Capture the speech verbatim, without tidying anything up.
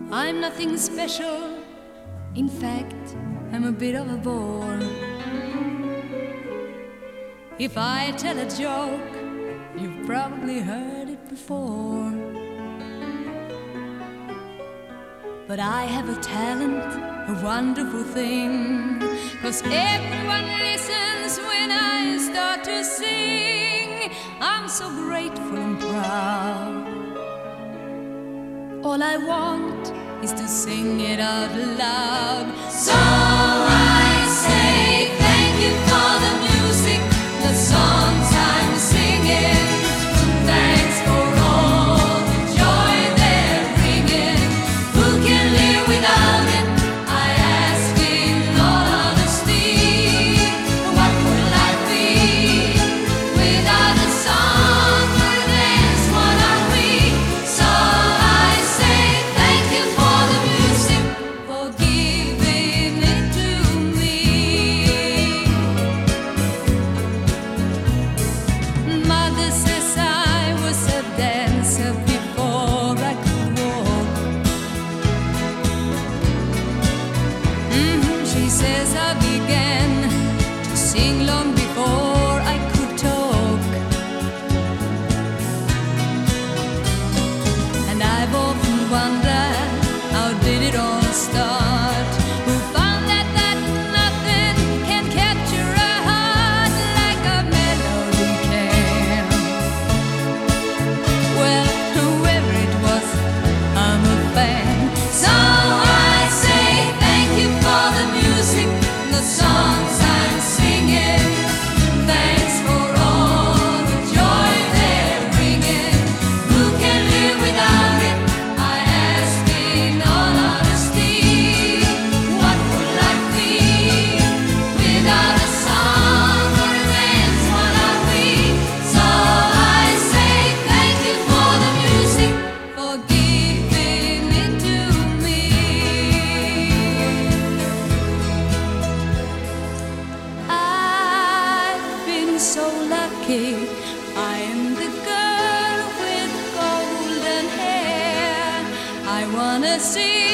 I'm nothing special. In fact, I'm a bit of a bore. If I tell a joke, you've probably heard it before. But I have a talent, a wonderful thing, 'cause everyone listens when I start to sing. I'm so grateful and proud. All I want is to sing it out loud. So I say thank you for the music, the songs I'm singing. Thanks for all the joy they're bringing. Who can live without it? I ask in all honesty. What would life be without a song or a dance? What are we? So I say thank you for the music, for giving it to me. Mother says I was a dancer before I could walk. Mhm, she says I began to sing long before I could talk. And I've often wondered, how did it all start? Who found that that nothing can capture a heart like a melody can? Well, whoever it was, I'm a fan. So I say thank you for the music, the songs I'm singing. Thanks for all the joy they're bringing. Who can live without it? I ask in all honesty. What would life be without a song or a dance? What are we? So I say thank you for the music, for giving it to me. I've been so lucky. I am the girl with golden hair. I wanna see